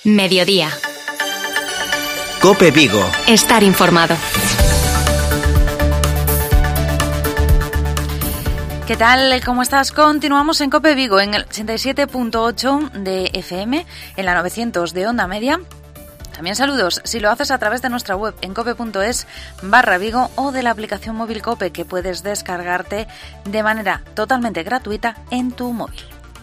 Mediodía. COPE Vigo. Estar informado. ¿Qué tal? ¿Cómo estás? Continuamos en COPE Vigo, en el 87.8 de FM, en la 900 de onda media. También saludos si lo haces a través de nuestra web en cope.es/Vigo o de la aplicación móvil COPE, que puedes descargarte de manera totalmente gratuita en tu móvil.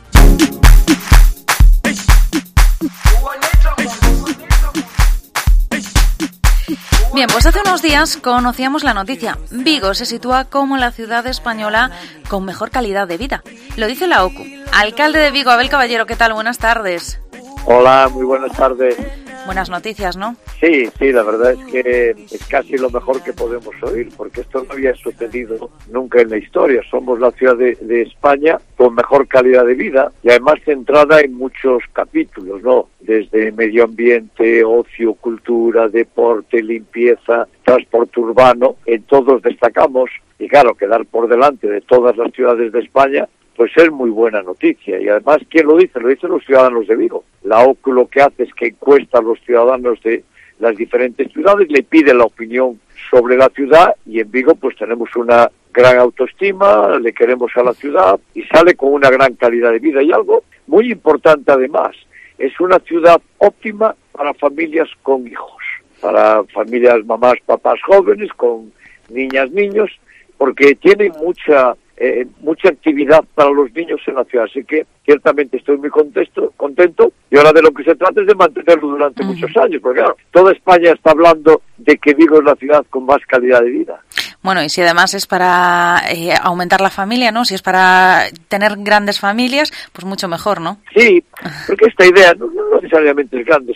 Bien, pues hace unos días conocíamos la noticia. Vigo se sitúa como la ciudad española con mejor calidad de vida. Lo dice la OCU. Alcalde de Vigo, Abel Caballero, ¿qué tal? Buenas tardes. Hola, muy buenas tardes. Buenas noticias, ¿no? Sí, la verdad es que es casi lo mejor que podemos oír, porque esto no había sucedido nunca en la historia. Somos la ciudad de España con mejor calidad de vida y además centrada en muchos capítulos, ¿no? Desde medio ambiente, ocio, cultura, deporte, limpieza, transporte urbano, en todos destacamos. Y claro, quedar por delante de todas las ciudades de España, pues es muy buena noticia. Y además, ¿quién lo dice? Lo dicen los ciudadanos de Vigo. La OCU lo que hace es que encuesta a los ciudadanos de las diferentes ciudades, le pide la opinión sobre la ciudad, y en Vigo pues tenemos una gran autoestima, le queremos a la ciudad y sale con una gran calidad de vida. Y algo muy importante además, es una ciudad óptima para familias con hijos, para familias, mamás, papás jóvenes, con niñas, niños, porque tiene mucha actividad para los niños en la ciudad, así que ciertamente estoy muy contento, y ahora de lo que se trata es de mantenerlo durante muchos años, porque claro, toda España está hablando de que Vigo es la ciudad con más calidad de vida. Bueno, y si además es para aumentar la familia, ¿no? Si es para tener grandes familias, pues mucho mejor, ¿no? Sí, porque esta idea no necesariamente es grande,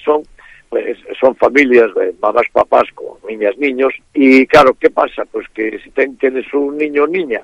son familias, mamás, papás con niñas, niños, y claro, ¿qué pasa? Pues que si tienes un niño o niña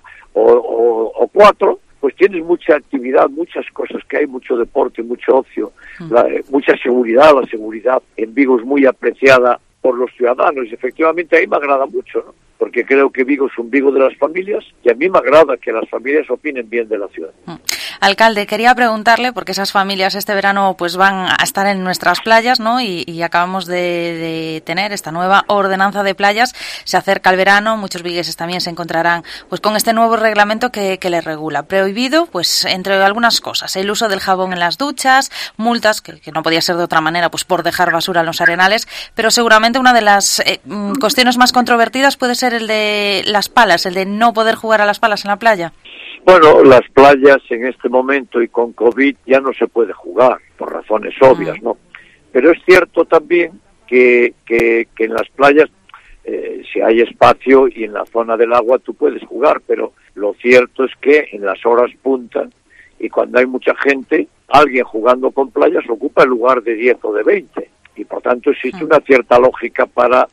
o cuatro, pues tienes mucha actividad, muchas cosas que hay, mucho deporte, mucho ocio, mucha seguridad. La seguridad en Vigo es muy apreciada por los ciudadanos y efectivamente a mí me agrada mucho, ¿no? Porque creo que Vigo es un Vigo de las familias y a mí me agrada que las familias opinen bien de la ciudad. Alcalde, quería preguntarle, porque esas familias este verano pues van a estar en nuestras playas, ¿no? Y acabamos de tener esta nueva ordenanza de playas. Se acerca el verano, muchos vigueses también se encontrarán pues con este nuevo reglamento que les regula. Prohibido, pues entre algunas cosas, el uso del jabón en las duchas, multas, que no podía ser de otra manera, pues por dejar basura en los arenales, pero seguramente una de las cuestiones más controvertidas puede ser el de las palas, el de no poder jugar a las palas en la playa. Bueno, las playas en este momento y con COVID ya no se puede jugar, por razones obvias, ¿no? Pero es cierto también que en las playas, si hay espacio y en la zona del agua tú puedes jugar, pero lo cierto es que en las horas punta y cuando hay mucha gente, alguien jugando con playas ocupa el lugar de 10 o de 20. Y por tanto existe una cierta lógica para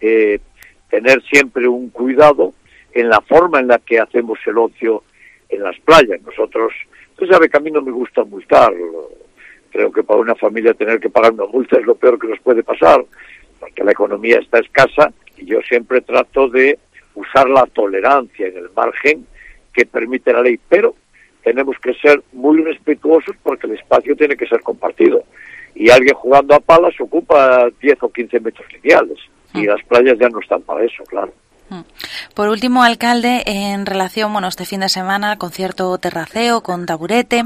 tener siempre un cuidado en la forma en la que hacemos el ocio en las playas. Nosotros, usted sabe que a mí no me gusta multar. Creo que para una familia tener que pagar una multa es lo peor que nos puede pasar, porque la economía está escasa y yo siempre trato de usar la tolerancia en el margen que permite la ley, pero tenemos que ser muy respetuosos porque el espacio tiene que ser compartido. Y alguien jugando a palas ocupa 10 o 15 metros lineales y las playas ya no están para eso, claro. Por último, alcalde, en relación, este fin de semana, al concierto Terraceo con Taburete,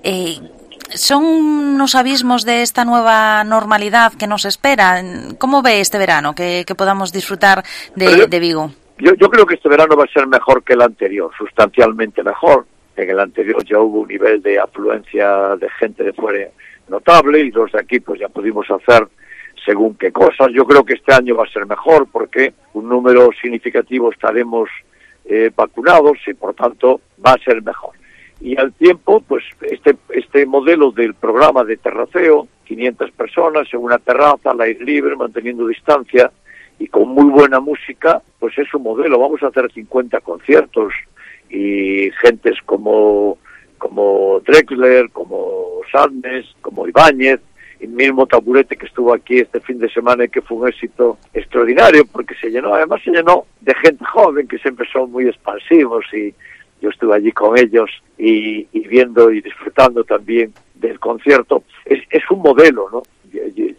¿son unos abismos de esta nueva normalidad que nos espera? ¿Cómo ve este verano que podamos disfrutar de Vigo? Yo creo que este verano va a ser mejor que el anterior, sustancialmente mejor. En el anterior ya hubo un nivel de afluencia de gente de fuera notable y los de aquí pues ya pudimos hacer según qué cosas. Yo creo que este año va a ser mejor porque un número significativo estaremos vacunados y por tanto va a ser mejor. Y al tiempo, pues este modelo del programa de Terraceo, 500 personas en una terraza, al aire libre, manteniendo distancia y con muy buena música, pues es un modelo. Vamos a hacer 50 conciertos y gentes como Drexler, como Sadness, como Ibáñez, el mismo Taburete que estuvo aquí este fin de semana y que fue un éxito extraordinario porque se llenó de gente joven que siempre son muy expansivos y yo estuve allí con ellos y viendo y disfrutando también del concierto. Es un modelo, ¿no?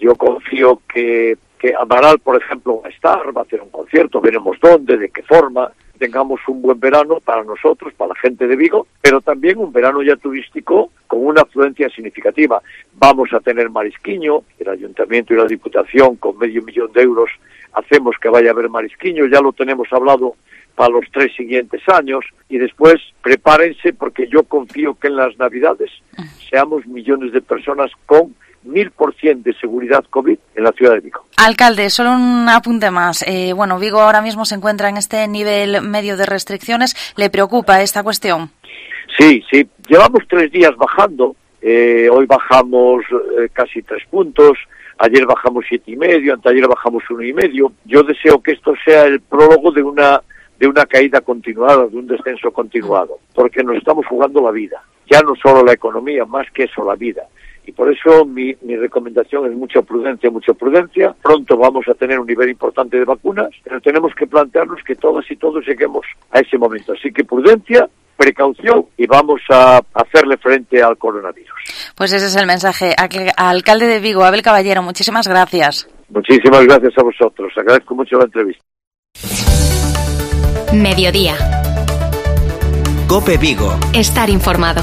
yo confío que Amaral, por ejemplo, va a hacer un concierto, veremos dónde, de qué forma, tengamos un buen verano para nosotros, para la gente de Vigo, pero también un verano ya turístico con una afluencia significativa. Vamos a tener marisquiño, el Ayuntamiento y la Diputación con 500.000 euros hacemos que vaya a haber marisquiño, ya lo tenemos hablado para los 3 siguientes años, y después prepárense porque yo confío que en las Navidades seamos millones de personas con 1000% de seguridad COVID en la ciudad de Vigo. Alcalde, solo un apunte más. Vigo ahora mismo se encuentra en este nivel medio de restricciones. ¿Le preocupa esta cuestión? Sí. Llevamos 3 días bajando. Hoy bajamos casi 3 puntos. Ayer bajamos 7,5. Anteayer bajamos 1,5. Yo deseo que esto sea el prólogo de una caída continuada, de un descenso continuado, porque nos estamos jugando la vida. Ya no solo la economía, más que eso, la vida. Y por eso mi recomendación es mucha prudencia. Pronto vamos a tener un nivel importante de vacunas, pero tenemos que plantearnos que todas y todos lleguemos a ese momento. Así que prudencia, precaución y vamos a hacerle frente al coronavirus. Pues ese es el mensaje. Alcalde de Vigo, Abel Caballero, muchísimas gracias. Muchísimas gracias a vosotros. Agradezco mucho la entrevista. Mediodía. COPE Vigo. Estar informado.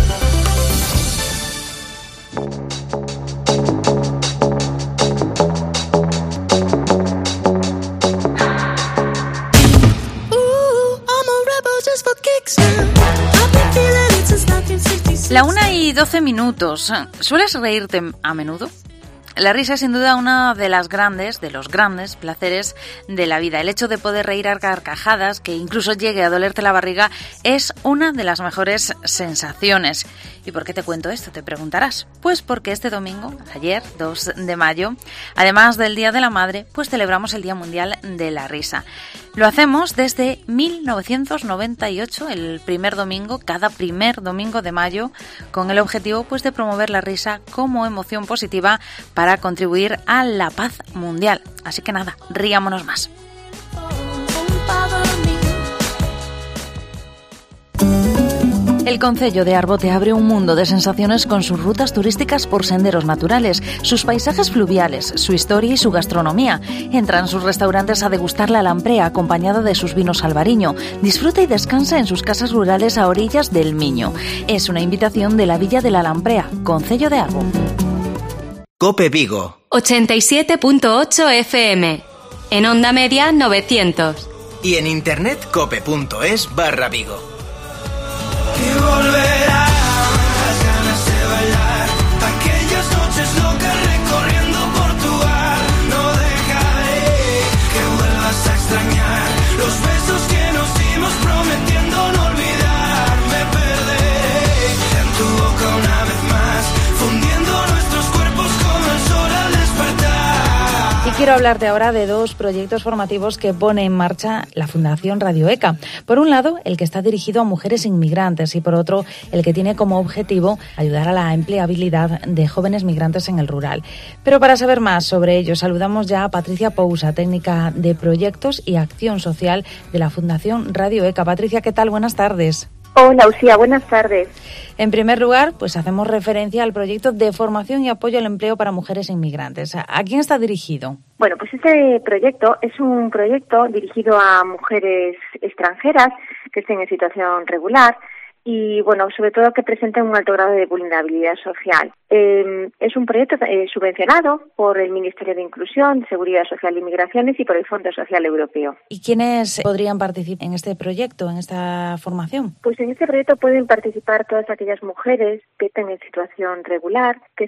La 1:12. ¿Sueles reírte a menudo? La risa es sin duda uno de los grandes placeres de la vida. El hecho de poder reír a carcajadas, que incluso llegue a dolerte la barriga, es una de las mejores sensaciones. ¿Y por qué te cuento esto? Te preguntarás. Pues porque este domingo, ayer, 2 de mayo, además del Día de la Madre, pues celebramos el Día Mundial de la Risa. Lo hacemos desde 1998, cada primer domingo de mayo, con el objetivo pues de promover la risa como emoción positiva para contribuir a la paz mundial. Así que nada, riámonos más. El concello de Arbote abre un mundo de sensaciones con sus rutas turísticas por senderos naturales, sus paisajes fluviales, su historia y su gastronomía. Entra en sus restaurantes a degustar la lamprea acompañada de sus vinos albariño. Disfruta y descansa en sus casas rurales a orillas del Miño. Es una invitación de la Villa de la Lamprea, concello de Arbo. COPE Vigo. 87.8 FM. En onda media 900. Y en internet cope.es/Vigo. Y volverán las ganas de bailar, aquellas noches locas recorriendo Portugal. No dejaré que vuelvas a extrañar los besos que nos dimos prometiendo no olvidar. Me perderé en tu boca una vez más, fundiendo nuestros cuerpos como el sol al despertar. Y quiero hablarte ahora de 2 proyectos formativos que pone en marcha la Fundación Radio ECA. Por un lado, el que está dirigido a mujeres inmigrantes y por otro, el que tiene como objetivo ayudar a la empleabilidad de jóvenes migrantes en el rural. Pero para saber más sobre ello, saludamos ya a Patricia Pousa, técnica de proyectos y acción social de la Fundación Radio ECA. Patricia, ¿qué tal? Buenas tardes. Hola, Lucía, buenas tardes. En primer lugar, pues hacemos referencia al proyecto de formación y apoyo al empleo para mujeres inmigrantes. ¿A quién está dirigido? Bueno, pues este proyecto es un proyecto dirigido a mujeres extranjeras que estén en situación regular y, bueno, sobre todo que presenten un alto grado de vulnerabilidad social. Es un proyecto subvencionado por el Ministerio de Inclusión, Seguridad Social y Migraciones y por el Fondo Social Europeo. ¿Y quiénes podrían participar en este proyecto, en esta formación? Pues en este proyecto pueden participar todas aquellas mujeres que estén en situación regular, que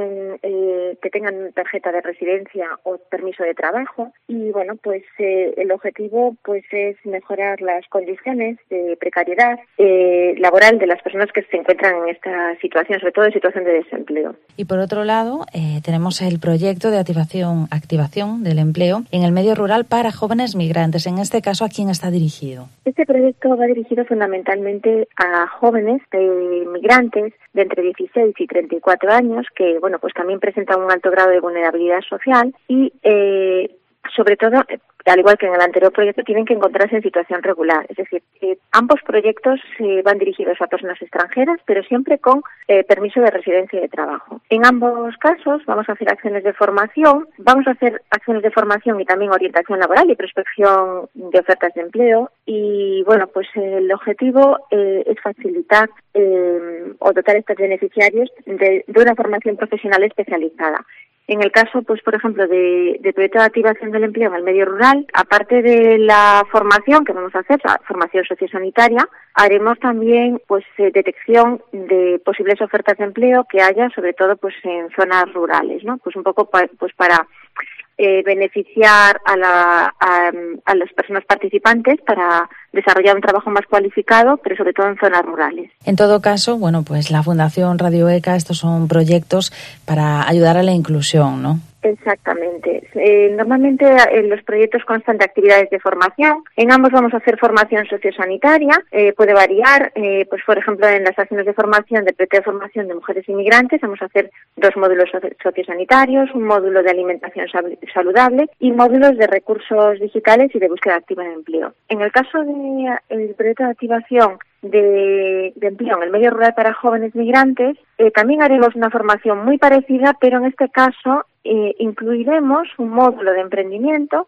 tengan tarjeta de residencia o permiso de trabajo y, bueno, pues el objetivo pues es mejorar las condiciones de precariedad laboral de las personas que se encuentran en esta situación, sobre todo en situación de desempleo. Y por otro lado, tenemos el proyecto de activación del empleo en el medio rural para jóvenes migrantes. En este caso, ¿a quién está dirigido? Este proyecto va dirigido fundamentalmente a jóvenes migrantes de entre 16 y 34 años que, bueno, pues también presentan un alto grado de vulnerabilidad social y sobre todo, al igual que en el anterior proyecto, tienen que encontrarse en situación regular. Es decir, ambos proyectos van dirigidos a personas extranjeras, pero siempre con permiso de residencia y de trabajo. En ambos casos vamos a hacer acciones de formación, y también orientación laboral y prospección de ofertas de empleo. Y bueno, pues el objetivo es facilitar o dotar a estos beneficiarios de una formación profesional especializada. En el caso, pues por ejemplo, de proyecto de activación del empleo en el medio rural, aparte de la formación que vamos a hacer, la formación sociosanitaria, haremos también pues detección de posibles ofertas de empleo que haya, sobre todo pues en zonas rurales, ¿no? Pues un poco para beneficiar a las personas participantes para desarrollar un trabajo más cualificado, pero sobre todo en zonas rurales. En todo caso, bueno, pues la Fundación Radio ECA, estos son proyectos para ayudar a la inclusión, ¿no? Exactamente. Normalmente los proyectos constan de actividades de formación. En ambos vamos a hacer formación sociosanitaria. Puede variar, pues por ejemplo, en las acciones de formación, de proyecto de formación de mujeres inmigrantes, vamos a hacer 2 módulos sociosanitarios, un módulo de alimentación saludable y módulos de recursos digitales y de búsqueda activa de empleo. En el caso del proyecto de activación de empleo en el medio rural para jóvenes migrantes, también haremos una formación muy parecida, pero en este caso incluiremos un módulo de emprendimiento,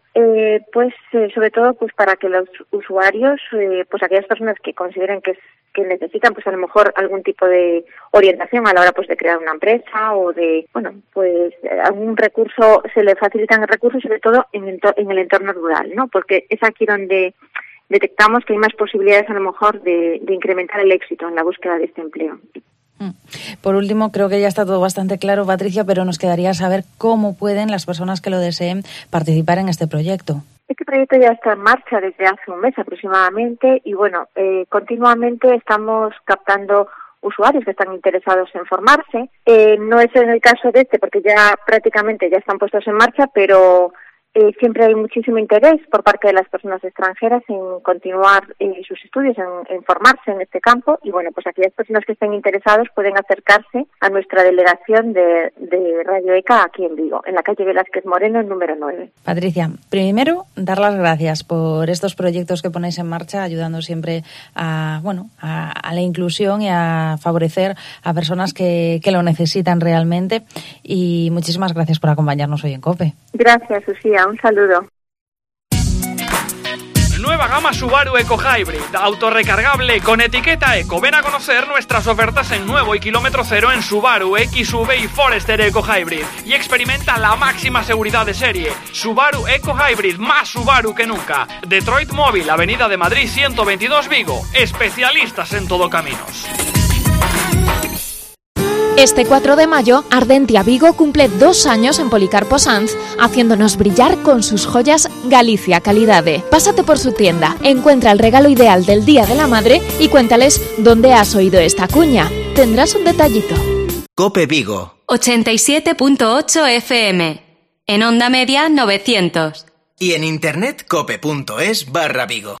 sobre todo pues para que los usuarios, pues aquellas personas que consideren que necesitan pues a lo mejor algún tipo de orientación a la hora pues de crear una empresa o de, bueno, pues algún recurso, se le facilitan recursos sobre todo en el entorno rural, ¿no? Porque es aquí donde detectamos que hay más posibilidades a lo mejor de incrementar el éxito en la búsqueda de este empleo. Por último, creo que ya está todo bastante claro, Patricia, pero nos quedaría saber cómo pueden las personas que lo deseen participar en este proyecto. Este proyecto ya está en marcha desde hace un mes aproximadamente y bueno, continuamente estamos captando usuarios que están interesados en formarse. No es en el caso de este porque ya prácticamente ya están puestos en marcha, pero siempre hay muchísimo interés por parte de las personas extranjeras en continuar sus estudios, en formarse en este campo y bueno, pues aquellas personas que estén interesados pueden acercarse a nuestra delegación de Radio ECA aquí en Vigo, en la calle Velázquez Moreno, número 9. Patricia, primero dar las gracias por estos proyectos que ponéis en marcha, ayudando siempre a la inclusión y a favorecer a personas que lo necesitan realmente y muchísimas gracias por acompañarnos hoy en COPE. Gracias, Lucía. Un saludo. Nueva gama Subaru Eco Hybrid, autorrecargable con etiqueta Eco. Ven a conocer nuestras ofertas en nuevo y kilómetro cero en Subaru, XV y Forester Eco Hybrid y experimenta la máxima seguridad de serie. Subaru Eco Hybrid, más Subaru que nunca. Detroit Móvil, Avenida de Madrid 122 Vigo. Especialistas en todo caminos. Este 4 de mayo, Ardentia Vigo cumple 2 años en Policarpo Sanz, haciéndonos brillar con sus joyas Galicia Calidade. Pásate por su tienda, encuentra el regalo ideal del Día de la Madre y cuéntales dónde has oído esta cuña. Tendrás un detallito. COPE Vigo 87.8 FM. En Onda Media 900. y en internet cope.es/Vigo.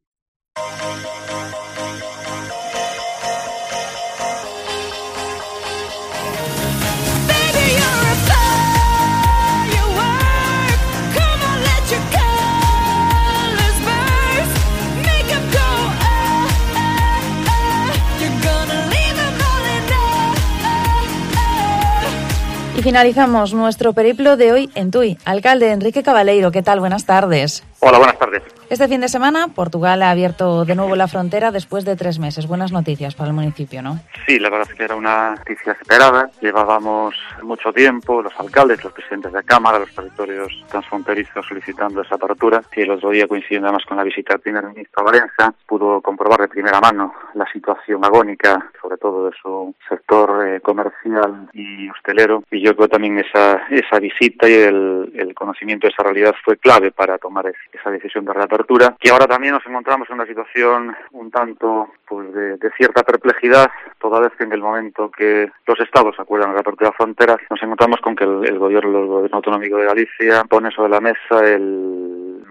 Y finalizamos nuestro periplo de hoy en Tui. Alcalde Enrique Cabaleiro, ¿qué tal? Buenas tardes. Hola, buenas tardes. Este fin de semana, Portugal ha abierto de nuevo la frontera después de 3 meses. Buenas noticias para el municipio, ¿no? Sí, la verdad es que era una noticia esperada. Llevábamos mucho tiempo, los alcaldes, los presidentes de Cámara, los territorios transfronterizos solicitando esa apertura. Y el otro día, coincidiendo además con la visita del primer ministro a Valencia, pudo comprobar de primera mano la situación agónica, sobre todo de su sector comercial y hostelero. Y yo creo también esa visita y el conocimiento de esa realidad fue clave para tomar esa decisión de reapertura. Y ahora también nos encontramos en una situación un tanto pues de cierta perplejidad, toda vez que en el momento que los estados acuerdan la reapertura de fronteras, nos encontramos con que el gobierno autonómico de Galicia pone sobre la mesa el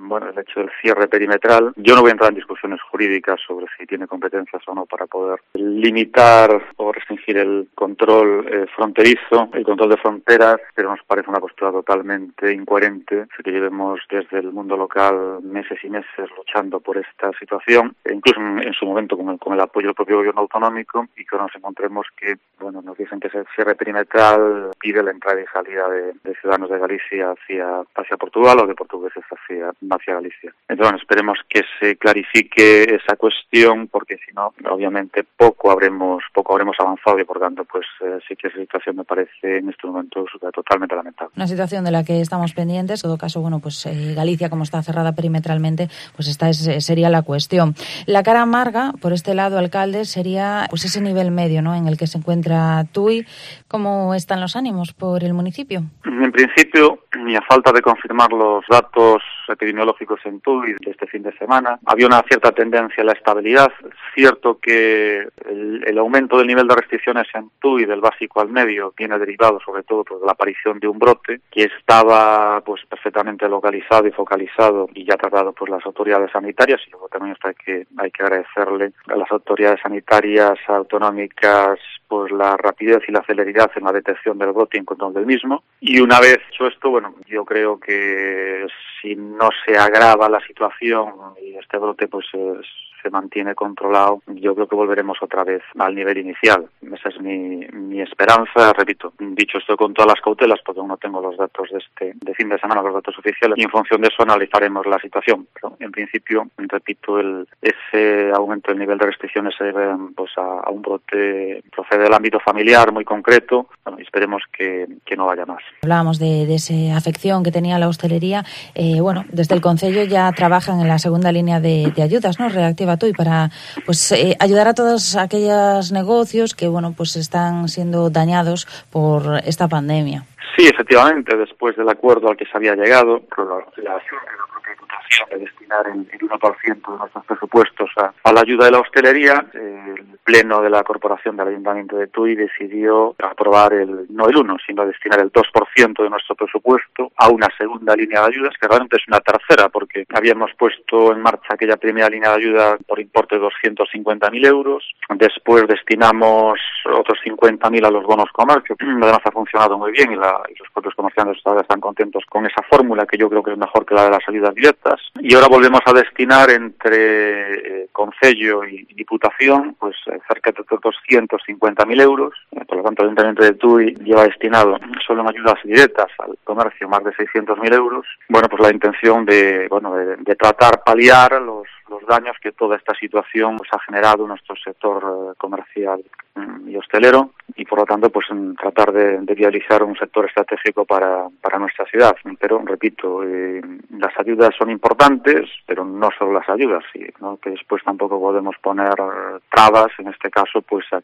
el hecho del cierre perimetral. Yo no voy a entrar en discusiones jurídicas sobre si tiene competencias o no para poder limitar o restringir el control fronterizo, el control de fronteras, pero nos parece una postura totalmente incoherente que llevemos desde el mundo local meses y meses luchando por esta situación, e incluso en su momento con el apoyo del propio gobierno autonómico, y que nos encontremos que, nos dicen que ese cierre perimetral pide la entrada y salida de ciudadanos de Galicia hacia Portugal o de portugueses hacia Galicia. Entonces, esperemos que se clarifique esa cuestión, porque si no, obviamente poco habremos avanzado, y por tanto, pues sí que esa situación me parece en este momento totalmente lamentable. Una situación de la que estamos pendientes. En todo caso, Galicia, como está cerrada perimetralmente, pues esta sería la cuestión. La cara amarga, por este lado, alcalde, sería pues ese nivel medio, ¿no?, en el que se encuentra Tui. ¿Cómo están los ánimos por el municipio? En principio, y a falta de confirmar los datos epidemiológicos en Tui de este fin de semana, había una cierta tendencia a la estabilidad. Es cierto que el aumento del nivel de restricciones en Tui, del básico al medio, viene derivado sobre todo por la aparición de un brote que estaba pues perfectamente localizado y focalizado y ya tratado por las autoridades sanitarias, y luego también hay que agradecerle a las autoridades sanitarias autonómicas pues la rapidez y la celeridad en la detección del brote y en control del mismo. Y una vez hecho esto, yo creo que si no se agrava la situación y este brote pues se mantiene controlado, yo creo que volveremos otra vez al nivel inicial. Esa es mi esperanza. Repito, dicho esto con todas las cautelas, porque aún no tengo los datos de fin de semana, los datos oficiales, y en función de eso analizaremos la situación. Pero en principio, repito, ese aumento del nivel de restricciones se debe pues a un brote, procede del ámbito familiar muy concreto. Esperemos que no vaya más. Hablábamos de esa afección que tenía la hostelería. Desde el Concello ya trabajan en la segunda línea de ayudas, ¿no?, Reactiva Tui, para ayudar a todos aquellos negocios que están siendo dañados por esta pandemia. Sí, efectivamente, después del acuerdo al que se había llegado, la propia Diputación de destinar el 1% de nuestros presupuestos a la ayuda de la hostelería, el Pleno de la Corporación del Ayuntamiento de Tui decidió aprobar no el 1, sino destinar el 2% de nuestro presupuesto a una segunda línea de ayudas, que realmente es una tercera, porque habíamos puesto en marcha aquella primera línea de ayuda por importe de 250.000 euros, después destinamos otros 50.000 a los bonos comercio, además ha funcionado muy bien y los propios comerciantes están contentos con esa fórmula, que yo creo que es mejor que la de las ayudas directas, y ahora volvemos a destinar entre Concello y Diputación pues cerca de 250.000 euros. Por lo tanto, el Ayuntamiento de Tui lleva destinado solo en ayudas directas al comercio más de 600.000 euros. Pues la intención de tratar, paliar los daños que toda esta situación ha generado en nuestro sector comercial y hostelero, y por lo tanto tratar de viabilizar un sector estratégico para nuestra ciudad. Pero repito, las ayudas son importantes, pero no solo las ayudas, ¿no?, que después tampoco podemos poner trabas, en este caso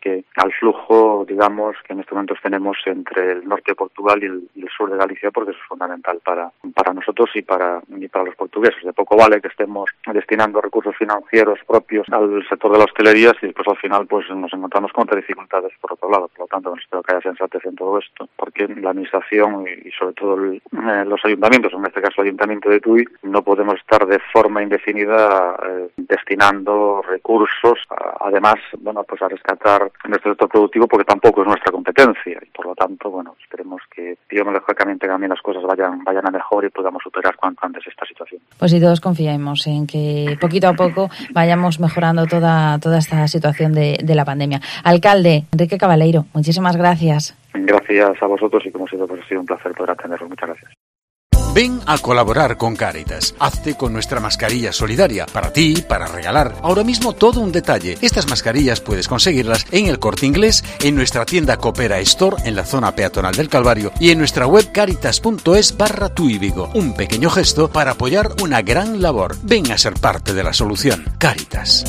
al flujo, digamos, que en estos momentos tenemos entre el norte de Portugal y el sur de Galicia, porque eso es fundamental para nosotros y para los portugueses. De poco vale que estemos destinando recursos financieros propios al sector de la hostelería si después al final nos encontramos con otras dificultades por otro lado. Por lo tanto, espero que haya sensatez en todo esto, porque la administración y sobre todo los ayuntamientos, en este caso el Ayuntamiento de Tui, no podemos estar de forma indefinida destinando recursos además a rescatar nuestro sector productivo, porque tampoco es nuestra competencia, y por lo tanto esperemos que lógicamente también las cosas vayan a mejor y podamos superar cuanto antes esta situación. Pues si todos confiamos en que poquito a poco vayamos mejorando toda esta situación de la pandemia. Alcalde Enrique Cabaleiro, muchísimas gracias. Gracias a vosotros, y como siempre ha sido un placer poder atenderos. Muchas gracias. Ven a colaborar con Cáritas. Hazte con nuestra mascarilla solidaria. Para ti, para regalar. Ahora mismo todo un detalle. Estas mascarillas puedes conseguirlas en el Corte Inglés, en nuestra tienda Coopera Store en la zona peatonal del Calvario y en nuestra web caritas.es/Tui Vigo. Un pequeño gesto para apoyar una gran labor. Ven a ser parte de la solución. Cáritas.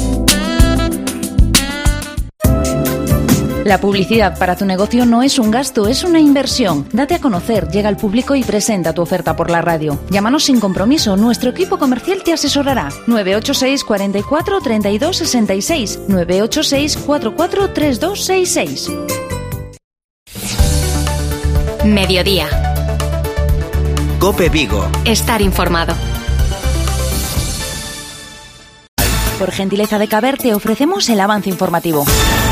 La publicidad para tu negocio no es un gasto, es una inversión. Date a conocer, llega al público y presenta tu oferta por la radio. Llámanos sin compromiso, nuestro equipo comercial te asesorará. 986 44 32 66, 986 44 32 66. Mediodía. COPE Vigo. Estar informado. Por gentileza de Caber te ofrecemos el avance informativo.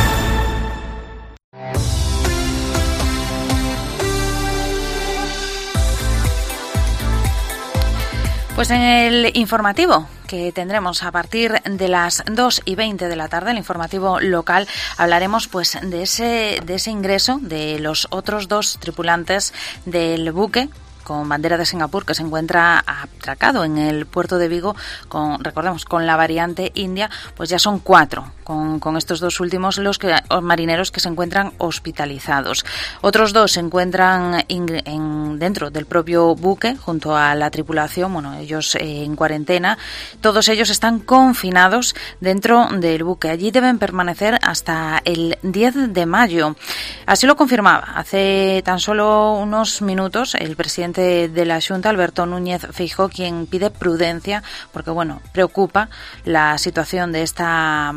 Pues en el informativo que tendremos a partir de las 2:20 de la tarde, el informativo local, hablaremos pues de ese ingreso de los otros 2 tripulantes del buque con bandera de Singapur que se encuentra atracado en el puerto de Vigo recordemos, con la variante India, pues ya son 4 con estos 2 últimos los marineros que se encuentran hospitalizados. Otros 2 se encuentran dentro del propio buque junto a la tripulación, bueno, ellos en cuarentena. Todos ellos están confinados dentro del buque. Allí deben permanecer hasta el 10 de mayo. Así lo confirmaba hace tan solo unos minutos el presidente de la Xunta, Alberto Núñez Feijóo, quien pide prudencia porque, bueno, preocupa la situación de esta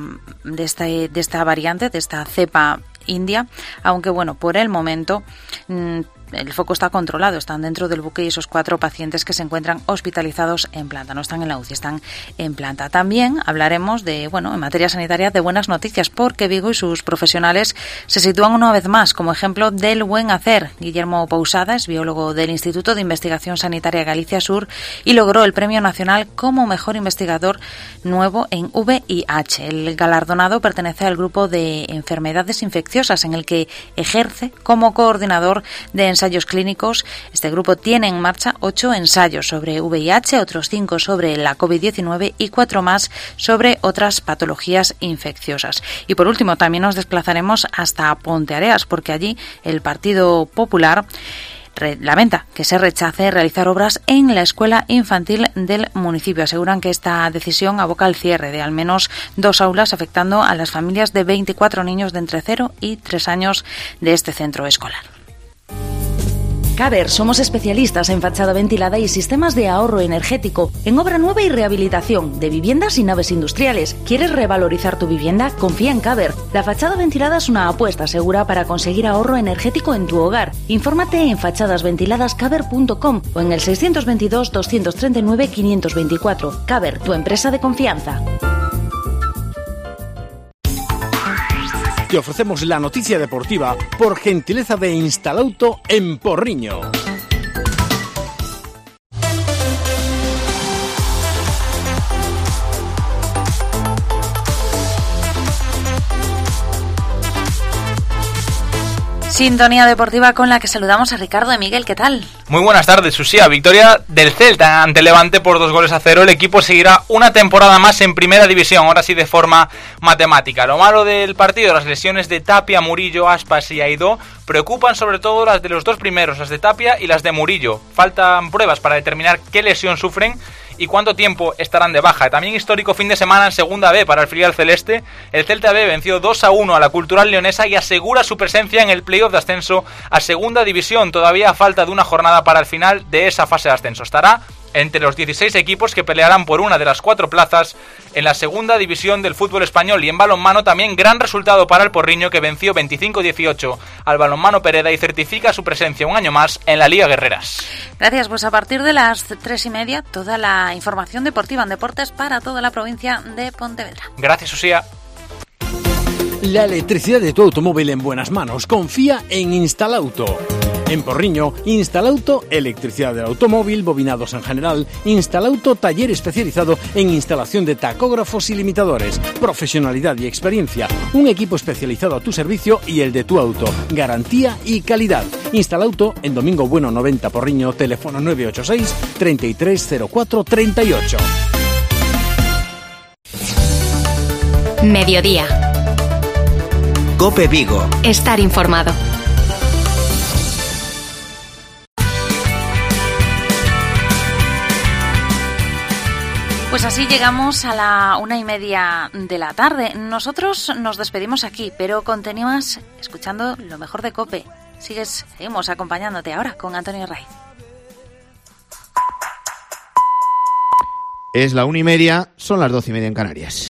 variante, de esta cepa india, aunque, bueno, por el momento el foco está controlado, están dentro del buque y esos 4 pacientes que se encuentran hospitalizados en planta, no están en la UCI, están en planta. También hablaremos de, bueno, en materia sanitaria, de buenas noticias, porque Vigo y sus profesionales se sitúan una vez más como ejemplo del buen hacer. Guillermo Pousada es biólogo del Instituto de Investigación Sanitaria Galicia Sur y logró el Premio Nacional como mejor investigador nuevo en VIH. El galardonado pertenece al grupo de enfermedades infecciosas en el que ejerce como coordinador de ensayos clínicos. Este grupo tiene en marcha 8 ensayos sobre VIH, otros 5 sobre la COVID-19 y 4 más sobre otras patologías infecciosas. Y por último, también nos desplazaremos hasta Ponteareas, porque allí el Partido Popular lamenta que se rechace realizar obras en la escuela infantil del municipio. Aseguran que esta decisión aboca al cierre de al menos 2 aulas, afectando a las familias de 24 niños de entre 0 y 3 años de este centro escolar. Caber, somos especialistas en fachada ventilada y sistemas de ahorro energético, en obra nueva y rehabilitación de viviendas y naves industriales. ¿Quieres revalorizar tu vivienda? Confía en Caber. La fachada ventilada es una apuesta segura para conseguir ahorro energético en tu hogar. Infórmate en fachadasventiladascaber.com o en el 622 239 524. Caber, tu empresa de confianza. Te ofrecemos la noticia deportiva por gentileza de Instalauto en Porriño. Sintonía deportiva con la que saludamos a Ricardo de Miguel. ¿Qué tal? Muy buenas tardes, Susía. Victoria del Celta ante Levante por 2-0. El equipo seguirá una temporada más en primera división, ahora sí de forma matemática. Lo malo del partido, las lesiones de Tapia, Murillo, Aspas y Aidó, preocupan sobre todo las de los 2 primeros, las de Tapia y las de Murillo. Faltan pruebas para determinar qué lesión sufren y cuánto tiempo estarán de baja. También histórico fin de semana en Segunda B para el filial celeste. El Celta B venció 2-1 a la Cultural Leonesa y asegura su presencia en el playoff de ascenso a Segunda División. Todavía a falta de una jornada para el final de esa fase de ascenso. Estará entre los 16 equipos que pelearán por una de las 4 plazas en la Segunda División del fútbol español. Y en balonmano también gran resultado para el Porriño, que venció 25-18 al Balonmano Pereda y certifica su presencia un año más en la Liga Guerreras. Gracias, pues a partir de las 3:30 toda la información deportiva en deportes para toda la provincia de Pontevedra. Gracias, Susía. La electricidad de tu automóvil en buenas manos. Confía en Instalauto. En Porriño, Instalauto, electricidad del automóvil, bobinados en general. Instalauto, taller especializado en instalación de tacógrafos y limitadores. Profesionalidad y experiencia. Un equipo especializado a tu servicio y el de tu auto. Garantía y calidad. Instalauto en Domingo Bueno 90 Porriño, teléfono 986 330438. Mediodía. COPE Vigo. Estar informado. Pues así llegamos a la 1:30 de la tarde. Nosotros nos despedimos aquí, pero continúas escuchando lo mejor de COPE. Seguimos acompañándote ahora con Antonio Raiz. Es la 1:30, son las 12:30 en Canarias.